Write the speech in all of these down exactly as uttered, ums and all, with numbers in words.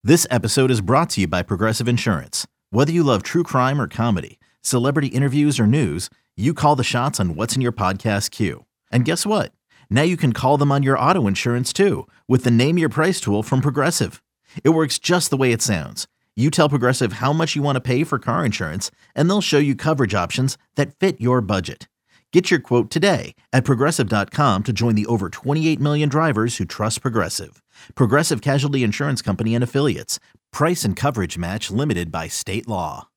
This episode is brought to you by Progressive Insurance. Whether you love true crime or comedy, celebrity interviews or news, you call the shots on what's in your podcast queue. And guess what? Now you can call them on your auto insurance too with the Name Your Price tool from Progressive. It works just the way it sounds. You tell Progressive how much you want to pay for car insurance, and they'll show you coverage options that fit your budget. Get your quote today at progressive dot com to join the over twenty-eight million drivers who trust Progressive. Progressive Casualty Insurance Company and Affiliates. Price and coverage match limited by state law.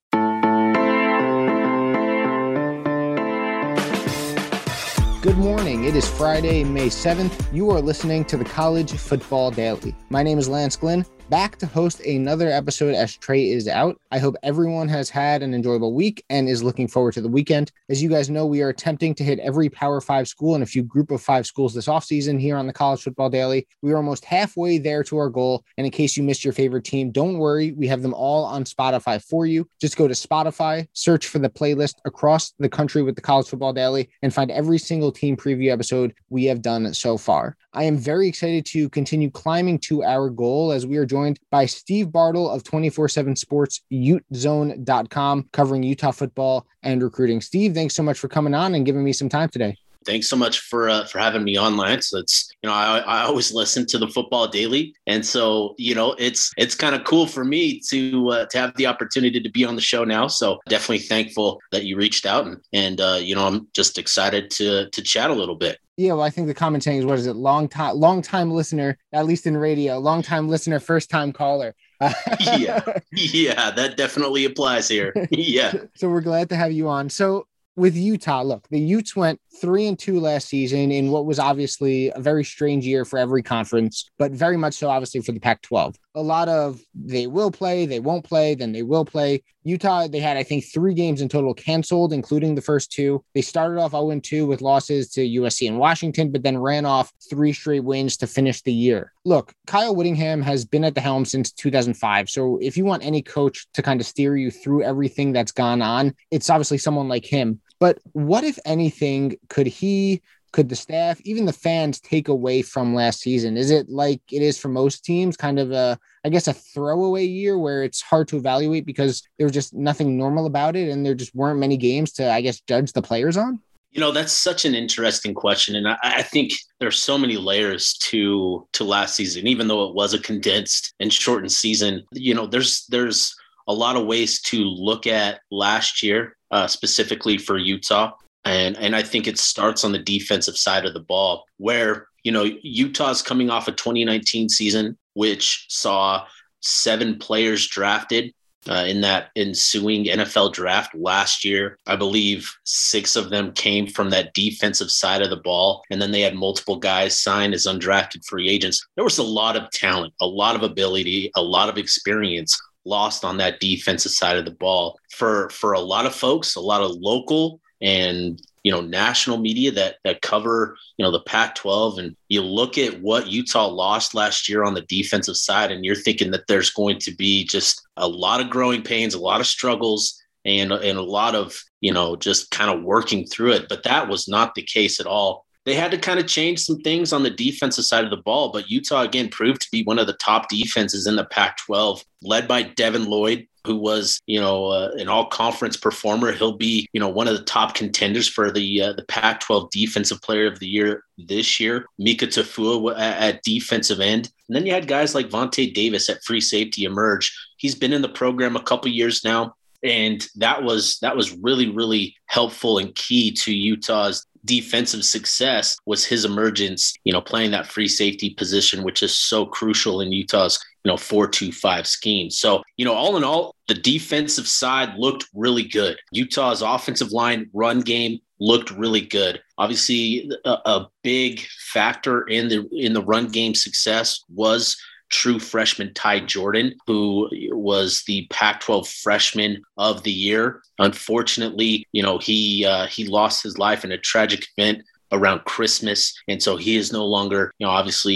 Good morning. It is Friday, May seventh. You are listening to the College Football Daily. My name is Lance Glynn, back to host another episode as Trey is out. I hope everyone has had an enjoyable week and is looking forward to the weekend. As you guys know, we are attempting to hit every Power Five school and a few Group of Five schools this offseason here on the College Football Daily. We are almost halfway there to our goal. And in case you missed your favorite team, don't worry. We have them all on Spotify for you. Just go to Spotify, search for the playlist across the country with the College Football Daily, and find every single team preview episode we have done so far. I am very excited to continue climbing to our goal as we are joined by Steve Bartle of twenty-four seven Sports, ute zone dot com, covering Utah football and recruiting. Steve, thanks so much for coming on and giving me some time today. Thanks so much for uh, for having me on, Lance. So it's, you know, I, I always listen to the Football Daily. And so, you know, it's it's kind of cool for me to uh, to have the opportunity to be on the show now. So definitely thankful that you reached out. And, and uh, you know, I'm just excited to to chat a little bit. Yeah, well, I think the common saying is, what is it? Long time, long time listener, at least in radio, long time listener, first time caller. yeah, yeah, that definitely applies here. Yeah. So we're glad to have you on. So with Utah, look, the Utes went three and two last season in what was obviously a very strange year for every conference, but very much so obviously for the Pac twelve. A lot of they will play, they won't play, then they will play. Utah, they had, I think, three games in total canceled, including the first two. They started off oh and two with losses to U S C and Washington, but then ran off three straight wins to finish the year. Look, Kyle Whittingham has been at the helm since two thousand five. So if you want any coach to kind of steer you through everything that's gone on, it's obviously someone like him. But what, if anything, could he, could the staff, even the fans take away from last season? Is it like it is for most teams, kind of a, I guess, a throwaway year where it's hard to evaluate because there was just nothing normal about it and there just weren't many games to, I guess, judge the players on? You know, that's such an interesting question. And I, I think there's so many layers to to last season, even though it was a condensed and shortened season. You know, there's there's a lot of ways to look at last year, uh, specifically for Utah. And, and I think it starts on the defensive side of the ball where, you know, Utah's coming off a twenty nineteen season, which saw seven players drafted uh, in that ensuing N F L draft last year. I believe six of them came from that defensive side of the ball. And then they had multiple guys signed as undrafted free agents. There was a lot of talent, a lot of ability, a lot of experience lost on that defensive side of the ball. For, for a lot of folks, a lot of local and, you know, national media that that cover, you know, the Pac twelve, and you look at what Utah lost last year on the defensive side, and you're thinking that there's going to be just a lot of growing pains, a lot of struggles, and, and a lot of, you know, just kind of working through it. But that was not the case at all. They had to kind of change some things on the defensive side of the ball, but Utah, again, proved to be one of the top defenses in the Pac twelve, led by Devin Lloyd, who was, you know, uh, an all-conference performer. He'll be, you know, one of the top contenders for the uh, the Pac twelve Defensive Player of the Year this year. Mika Tafua at, at defensive end. And then you had guys like Vontae Davis at free safety emerge. He's been in the program a couple years now, and that was that was really, really helpful and key to Utah's defensive success was his emergence, you know, playing that free safety position, which is so crucial in Utah's, you know, four two five scheme. So, you know, all in all, the defensive side looked really good. Utah's offensive line run game looked really good. Obviously, a, a big factor in the in the run game success was true freshman Ty Jordan, who was the Pac twelve freshman of the year. Unfortunately, you know, he uh, he lost his life in a tragic event around Christmas. And so he is no longer, you know, obviously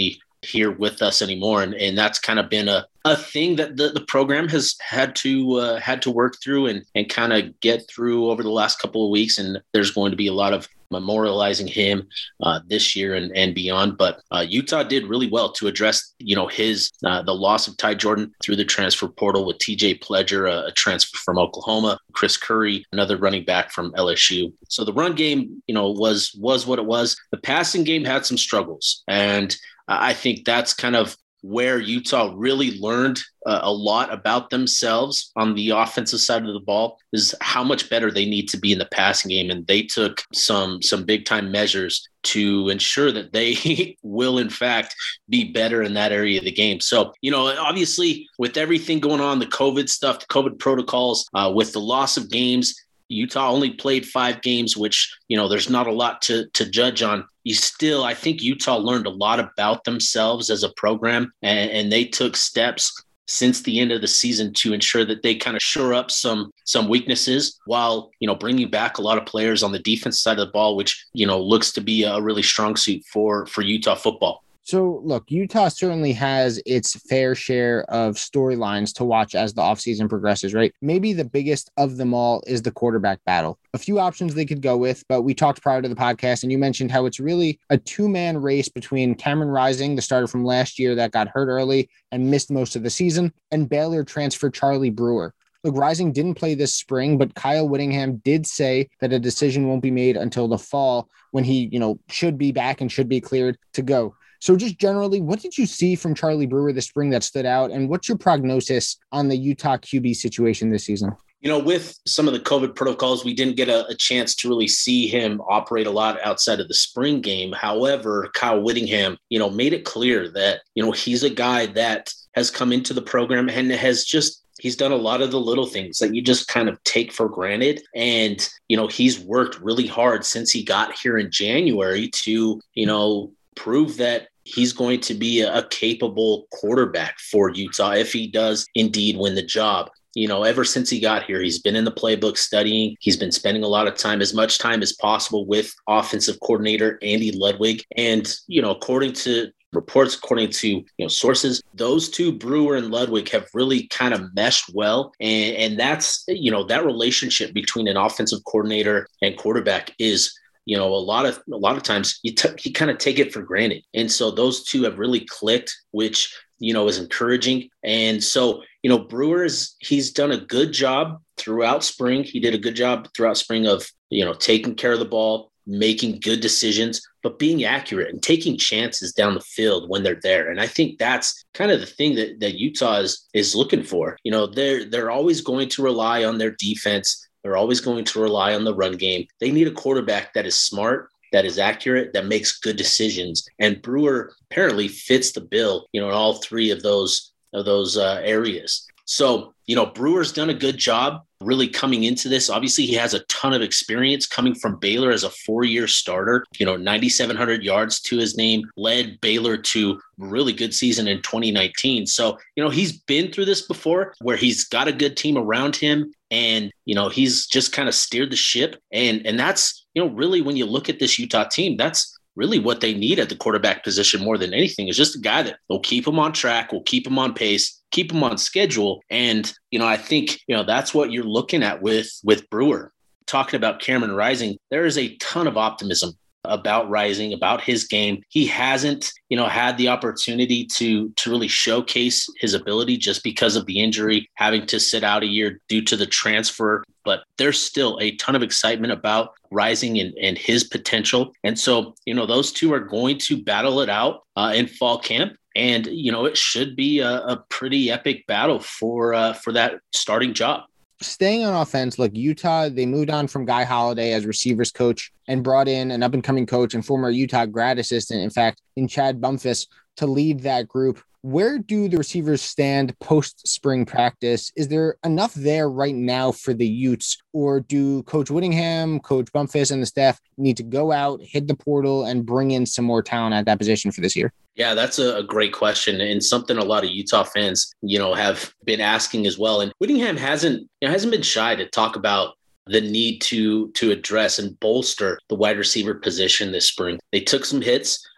here with us anymore. And, and that's kind of been a, a thing that the, the program has had to uh, had to work through and, and kind of get through over the last couple of weeks. And there's going to be a lot of memorializing him uh, this year and, and beyond. But uh, Utah did really well to address, you know, his uh, the loss of Ty Jordan through the transfer portal with T J Pledger, a, a transfer from Oklahoma, Chris Curry, another running back from L S U. So the run game, you know, was was what it was. The passing game had some struggles, and I think that's kind of where Utah really learned uh, a lot about themselves on the offensive side of the ball, is how much better they need to be in the passing game. And they took some some big time measures to ensure that they will, in fact, be better in that area of the game. So, you know, obviously with everything going on, the COVID stuff, the COVID protocols, uh, with the loss of games, Utah only played five games, which, you know, there's not a lot to, to judge on. You still, I think Utah learned a lot about themselves as a program, and, and they took steps since the end of the season to ensure that they kind of shore up some some weaknesses while, you know, bringing back a lot of players on the defense side of the ball, which, you know, looks to be a really strong suit for, for Utah football. So, look, Utah certainly has its fair share of storylines to watch as the offseason progresses, right? Maybe the biggest of them all is the quarterback battle. A few options they could go with, but we talked prior to the podcast, and you mentioned how it's really a two-man race between Cameron Rising, the starter from last year that got hurt early and missed most of the season, and Baylor transfer Charlie Brewer. Look, Rising didn't play this spring, but Kyle Whittingham did say that a decision won't be made until the fall when he, you know, should be back and should be cleared to go. So just generally, what did you see from Charlie Brewer this spring that stood out? And what's your prognosis on the Utah Q B situation this season? You know, with some of the COVID protocols, we didn't get a, a chance to really see him operate a lot outside of the spring game. However, Kyle Whittingham, you know, made it clear that, you know, he's a guy that has come into the program and has just he's done a lot of the little things that you just kind of take for granted. And, you know, he's worked really hard since he got here in January to, you know, prove that he's going to be a, a capable quarterback for Utah if he does indeed win the job. You know, ever since he got here, he's been in the playbook studying. He's been spending a lot of time, as much time as possible, with offensive coordinator Andy Ludwig. And, you know, according to reports, according to, you know, sources, those two, Brewer and Ludwig, have really kind of meshed well. And, and that's, you know, that relationship between an offensive coordinator and quarterback is, you know, a lot of a lot of times you, t- you kind of take it for granted. And so those two have really clicked, which, you know, is encouraging. And so, you know, Brewer is he's done a good job throughout spring. He did a good job throughout spring of, you know, taking care of the ball, making good decisions, but being accurate and taking chances down the field when they're there. And I think that's kind of the thing that, that Utah is, is looking for. You know, they're they're always going to rely on their defense. They're always going to rely on the run game. They need a quarterback that is smart, that is accurate, that makes good decisions. And Brewer apparently fits the bill, you know, in all three of those of those uh, areas. So, you know, Brewer's done a good job really coming into this. Obviously, he has a ton of experience coming from Baylor as a four-year starter, you know, nine thousand seven hundred yards to his name, led Baylor to a really good season in twenty nineteen. So, you know, he's been through this before where he's got a good team around him and, you know, he's just kind of steered the ship. And, and that's, you know, really when you look at this Utah team, that's really what they need at the quarterback position more than anything is just a guy that will keep them on track, will keep them on pace, keep them on schedule. And, you know, I think, you know, that's what you're looking at with, with Brewer. Talking about Cameron Rising, there is a ton of optimism about Rising, about his game. He hasn't, you know, had the opportunity to, to really showcase his ability just because of the injury, having to sit out a year due to the transfer. But there's still a ton of excitement about Rising and, and his potential. And so, you know, those two are going to battle it out uh, in fall camp. And, you know, it should be a, a pretty epic battle for uh, for that starting job. Staying on offense, look, Utah, they moved on from Guy Holiday as receivers coach and brought in an up-and-coming coach and former Utah grad assistant, in fact, in Chad Bumphis, to lead that group. Where do the receivers stand post-spring practice? Is there enough there right now for the Utes, or do Coach Whittingham, Coach Bumphis, and the staff need to go out, hit the portal, and bring in some more talent at that position for this year? Yeah, that's a, a great question and something a lot of Utah fans, you know, have been asking as well. And Whittingham hasn't, you know, hasn't been shy to talk about the need to to address and bolster the wide receiver position this spring. They took some hits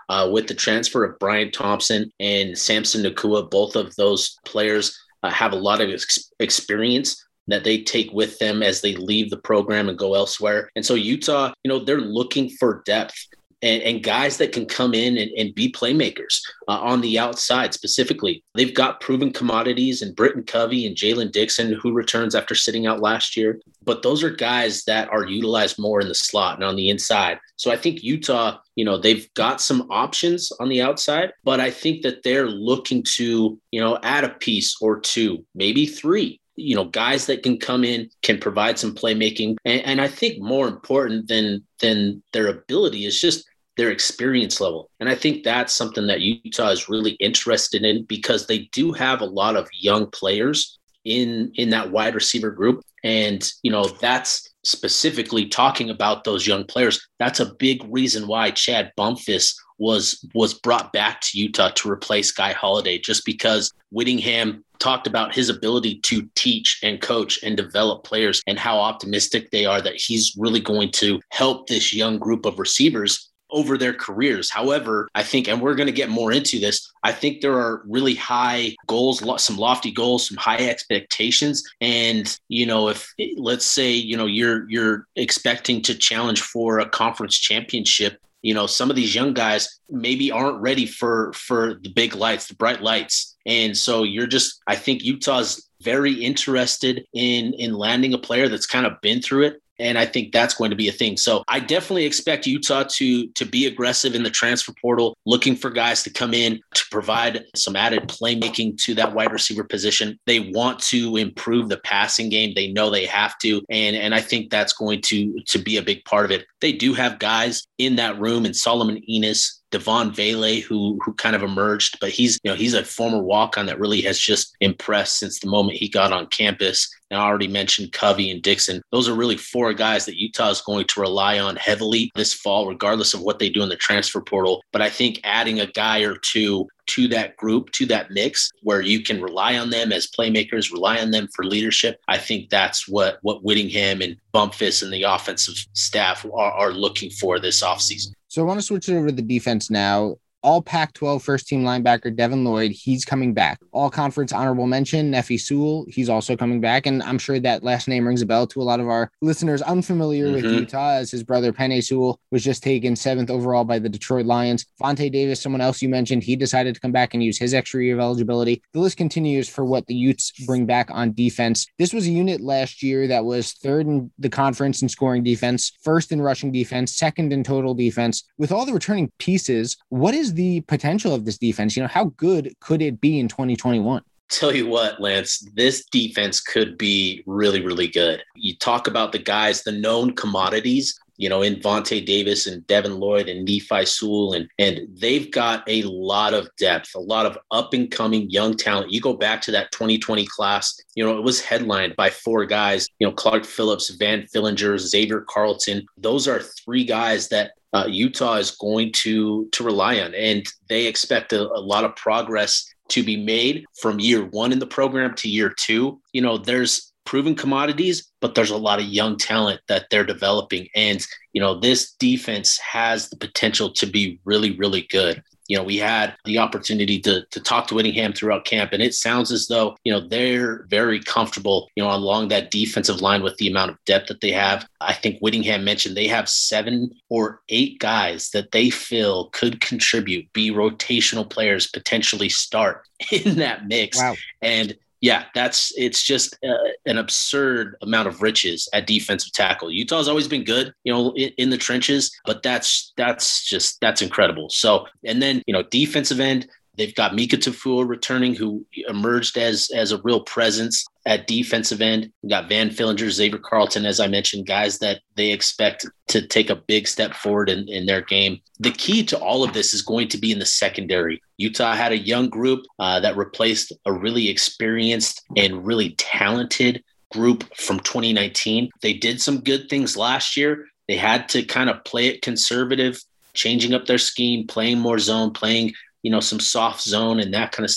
uh, with the transfer of Brian Thompson and Samson Nakua. Both of those players uh, have a lot of ex- experience that they take with them as they leave the program and go elsewhere. And so Utah, you know, they're looking for depth and, and guys that can come in and, and be playmakers uh, on the outside specifically. They've got proven commodities in Britton Covey and Jalen Dixon, who returns after sitting out last year. But those are guys that are utilized more in the slot and on the inside. So I think Utah, you know, they've got some options on the outside, but I think that they're looking to, you know, add a piece or two, maybe three. You know, guys that can come in, can provide some playmaking. And, and I think more important than than their ability is just their experience level. And I think that's something that Utah is really interested in, because they do have a lot of young players in, in that wide receiver group. And, you know, that's specifically talking about those young players. That's a big reason why Chad Bumphis was was brought back to Utah to replace Guy Holiday, just because Whittingham talked about his ability to teach and coach and develop players and how optimistic they are that he's really going to help this young group of receivers over their careers. However, I think, and we're going to get more into this, I think there are really high goals, some lofty goals, some high expectations. And, you know, if let's say, you know, you're, you're expecting to challenge for a conference championship, you know, some of these young guys maybe aren't ready for, for the big lights, the bright lights. And so you're just, I think Utah's very interested in, in landing a player that's kind of been through it. And I think that's going to be a thing. So I definitely expect Utah to, to be aggressive in the transfer portal, looking for guys to come in to provide some added playmaking to that wide receiver position. They want to improve the passing game. They know they have to. And, and I think that's going to, to be a big part of it. They do have guys in that room, and Solomon Enos, Devon Vele, who who kind of emerged, but he's, you know, he's a former walk-on that really has just impressed since the moment he got on campus. And I already mentioned Covey and Dixon. Those are really four guys that Utah is going to rely on heavily this fall, regardless of what they do in the transfer portal. But I think adding a guy or two to that group, to that mix, where you can rely on them as playmakers, rely on them for leadership, I think that's what, what Whittingham and Bumphis and the offensive staff are, are looking for this offseason. So I want to switch it over to the defense now. All Pac twelve first-team linebacker Devin Lloyd, he's coming back. All-conference honorable mention, Nephi Sewell, he's also coming back. And I'm sure that last name rings a bell to a lot of our listeners unfamiliar mm-hmm. with Utah, as his brother Penei Sewell was just taken seventh overall by the Detroit Lions. Vontae Davis, someone else you mentioned, he decided to come back and use his extra year of eligibility. The list continues for what the Utes bring back on defense. This was a unit last year that was third in the conference in scoring defense, first in rushing defense, second in total defense. With all the returning pieces, what is the potential of this defense? You know, how good could it be in twenty twenty-one? Tell you what, Lance, this defense could be really, really good. You talk about the guys, the known commodities, you know, in Vontae Davis and Devin Lloyd and Nephi Sewell, and, and they've got a lot of depth, a lot of up-and-coming young talent. You go back to that twenty twenty class, you know, it was headlined by four guys, you know, Clark Phillips, Van Fillinger, Xavier Carlton. Those are three guys that uh, Utah is going to, to rely on, and they expect a, a lot of progress to be made from year one in the program to year two. You know, there's proven commodities, but there's a lot of young talent that they're developing. And, you know, this defense has the potential to be really, really good. You know, we had the opportunity to to talk to Whittingham throughout camp, and it sounds as though, you know, they're very comfortable, you know, along that defensive line with the amount of depth that they have. I think Whittingham mentioned they have seven or eight guys that they feel could contribute, be rotational players, potentially start in that mix. Wow. And yeah, that's it's just uh, an absurd amount of riches at defensive tackle. Utah's always been good, you know, in, in the trenches, but that's that's just that's incredible. So, and then, you know, defensive end, they've got Mika Tafua returning, who emerged as as a real presence at defensive end. We got Van Fillinger, Xavier Carlton, as I mentioned, guys that they expect to take a big step forward in, in their game. The key to all of this is going to be in the secondary. Utah had a young group uh, that replaced a really experienced and really talented group from twenty nineteen. They did some good things last year. They had to kind of play it conservative, changing up their scheme, playing more zone, playing, you know, some soft zone and that kind of stuff.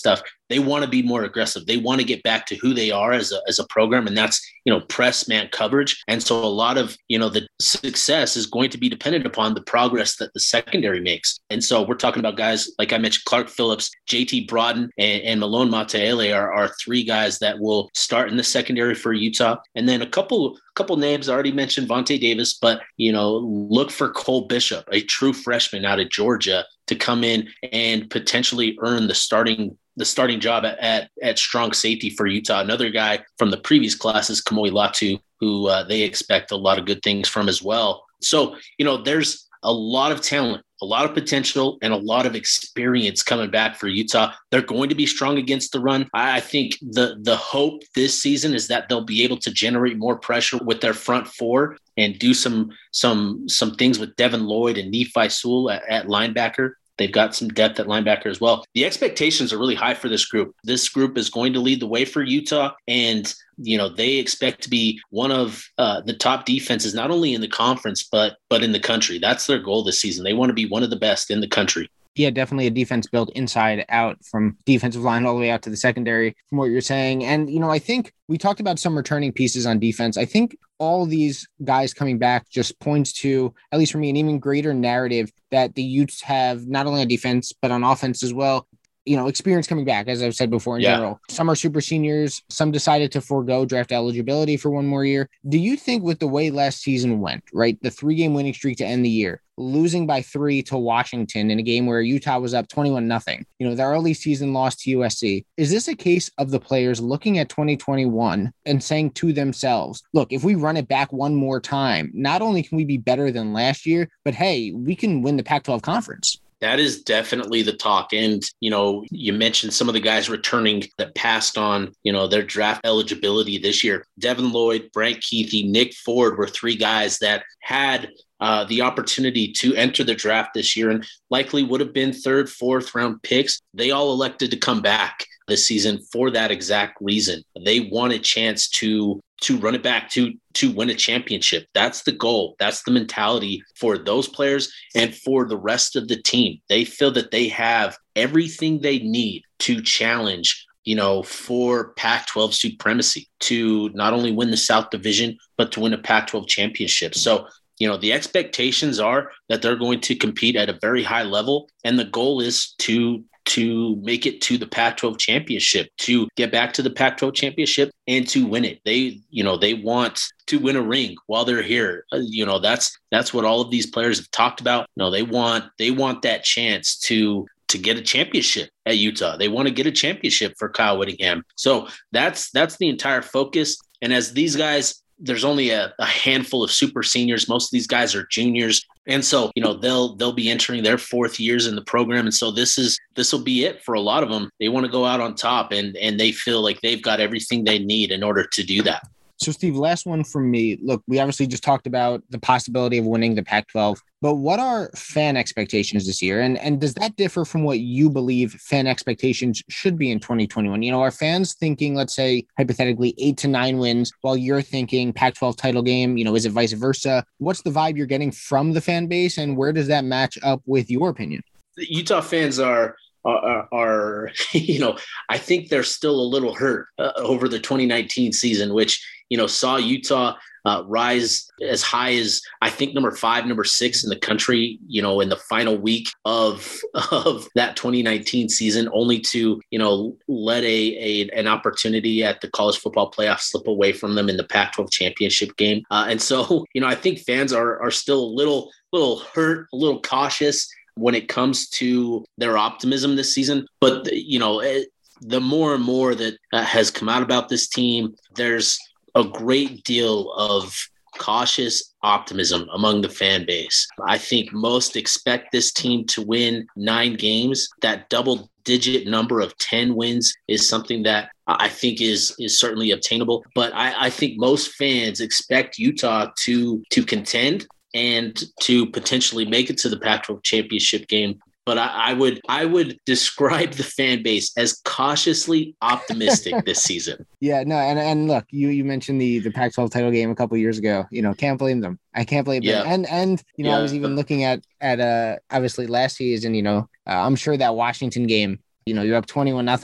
they want to be more aggressive. They want to get back to who they are as a, as a program. And that's, you know, press man coverage. And so a lot of, you know, the success is going to be dependent upon the progress that the secondary makes. And so we're talking about guys, like I mentioned, Clark Phillips, J T Broughton, and, and Malone Mataele are, are three guys that will start in the secondary for Utah. And then a couple, couple names I already mentioned, Vontae Davis, but, you know, look for Cole Bishop, a true freshman out of Georgia, to come in and potentially earn the starting the starting job at, at, at strong safety for Utah. Another guy from the previous class is Kamoi Latu, who uh, they expect a lot of good things from as well. So, you know, there's a lot of talent, a lot of potential, and a lot of experience coming back for Utah. They're going to be strong against the run. I think the the hope this season is that they'll be able to generate more pressure with their front four and do some some some things with Devin Lloyd and Nephi Sewell at, at linebacker. They've got some depth at linebacker as well. The expectations are really high for this group. This group is going to lead the way for Utah, and you know they expect to be one of uh, the top defenses, not only in the conference but but in the country. That's their goal this season. They want to be one of the best in the country. Yeah, definitely a defense built inside out, from defensive line all the way out to the secondary, from what you're saying. And, you know, I think we talked about some returning pieces on defense. I think all these guys coming back just points to, at least for me, an even greater narrative that the Utes have, not only on defense, but on offense as well. You know, experience coming back, as I've said before in yeah. general. Some are super seniors. Some decided to forego draft eligibility for one more year. Do you think with the way last season went, right, the three-game winning streak to end the year, losing by three to Washington in a game where Utah was up twenty-one nothing, you know, their early season loss to U S C, is this a case of the players looking at twenty twenty-one and saying to themselves, look, if we run it back one more time, not only can we be better than last year, but hey, we can win the Pac twelve conference? That is definitely the talk. And, you know, you mentioned some of the guys returning that passed on, you know, their draft eligibility this year. Devin Lloyd, Brant Kuithe, Nick Ford were three guys that had uh, the opportunity to enter the draft this year and likely would have been third, fourth round picks. They all elected to come back this season for that exact reason. They want a chance to to run it back, to to win a championship. That's the goal. That's the mentality for those players and for the rest of the team. They feel that they have everything they need to challenge, you know, for Pac twelve supremacy, to not only win the South Division, but to win a Pac twelve championship. So, you know, the expectations are that they're going to compete at a very high level. And the goal is to to make it to the Pac twelve championship, to get back to the Pac twelve championship and to win it. They, you know, they want to win a ring while they're here. Uh, you know, that's, that's what all of these players have talked about. No, they want, they want that chance to, to get a championship at Utah. They want to get a championship for Kyle Whittingham. So that's, that's the entire focus. And as these guys, there's only a, a handful of super seniors. Most of these guys are juniors. And so, you know, they'll they'll be entering their fourth years in the program. And so this is this will be it for a lot of them. They want to go out on top, and and they feel like they've got everything they need in order to do that. So, Steve, last one from me. Look, we obviously just talked about the possibility of winning the Pac twelve, but what are fan expectations this year? And, and does that differ from what you believe fan expectations should be in twenty twenty-one? You know, are fans thinking, let's say, hypothetically, eight to nine wins, while you're thinking Pac twelve title game? You know, is it vice versa? What's the vibe you're getting from the fan base, and where does that match up with your opinion? The Utah fans are Are, are, you know, I think they're still a little hurt uh, over the twenty nineteen season, which, you know, saw Utah uh, rise as high as, I think, number five, number six in the country, you know, in the final week of, of that twenty nineteen season, only to, you know, let a, a an opportunity at the college football playoff slip away from them in the Pac twelve championship game. Uh, and so, you know, I think fans are are still a little, little hurt, a little cautious when it comes to their optimism this season. But, you know, it, the more and more that uh, has come out about this team, there's a great deal of cautious optimism among the fan base. I think most expect this team to win nine games. That double digit number of ten wins is something that I think is is certainly obtainable. But I, I think most fans expect Utah to to contend and to potentially make it to the Pac twelve championship game. But I, I would I would describe the fan base as cautiously optimistic this season. Yeah, no, and and look, you you mentioned the the Pac twelve title game a couple of years ago. You know, can't blame them. I can't blame yeah. them. And and you know, yeah. I was even looking at at uh obviously last season. You know, uh, I'm sure that Washington game, you know, you're up twenty-one nothing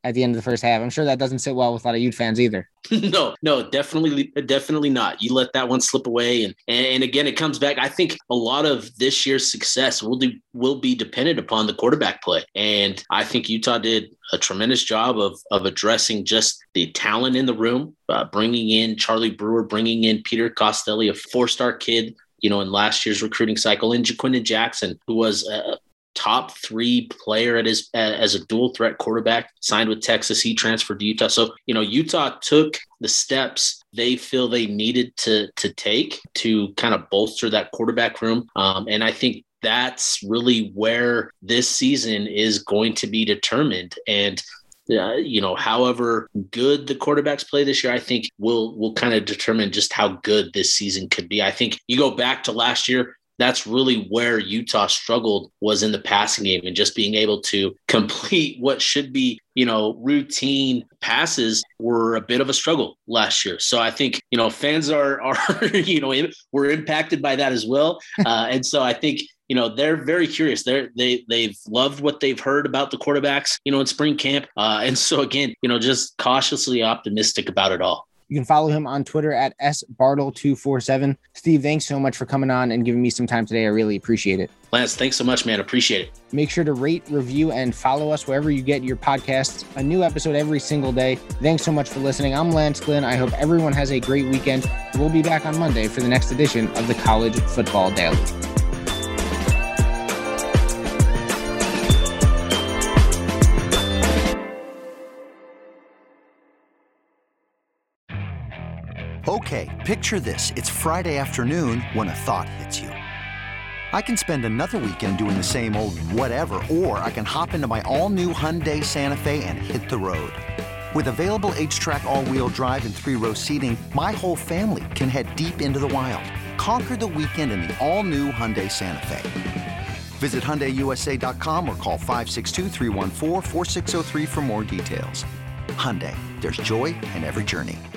at the end of the first half. I'm sure that doesn't sit well with a lot of Ute fans either. no, no, definitely, definitely not. You let that one slip away. And, and again, it comes back. I think a lot of this year's success will do, will be dependent upon the quarterback play. And I think Utah did a tremendous job of, of addressing just the talent in the room, uh, bringing in Charlie Brewer, bringing in Peter Costelli, a four-star kid, you know, in last year's recruiting cycle, and Jaquindon Jackson, who was a top three player at his as a dual threat quarterback, signed with Texas. He transferred to Utah. So, you know, Utah took the steps they feel they needed to to take to kind of bolster that quarterback room. Um, and I think that's really where this season is going to be determined. And Uh, you know, however good the quarterbacks play this year, I think will will kind of determine just how good this season could be. I think you go back to last year, that's really where Utah struggled, was in the passing game and just being able to complete what should be, you know, routine passes were a bit of a struggle last year. So I think, you know, fans are, are you know, were impacted by that as well. Uh, and so I think, you know, they're very curious. They're, they, they've loved what they've heard about the quarterbacks, you know, in spring camp. Uh, and so, again, you know, just cautiously optimistic about it all. You can follow him on Twitter at S Bartle two four seven. Steve, thanks so much for coming on and giving me some time today. I really appreciate it. Lance, thanks so much, man. Appreciate it. Make sure to rate, review, and follow us wherever you get your podcasts. A new episode every single day. Thanks so much for listening. I'm Lance Glynn. I hope everyone has a great weekend. We'll be back on Monday for the next edition of the College Football Daily. Okay, picture this. It's Friday afternoon when a thought hits you. I can spend another weekend doing the same old whatever, or I can hop into my all-new Hyundai Santa Fe and hit the road. With available H-Track all-wheel drive and three-row seating, my whole family can head deep into the wild. Conquer the weekend in the all-new Hyundai Santa Fe. Visit Hyundai U S A dot com or call five six two, three one four, four six zero three for more details. Hyundai, there's joy in every journey.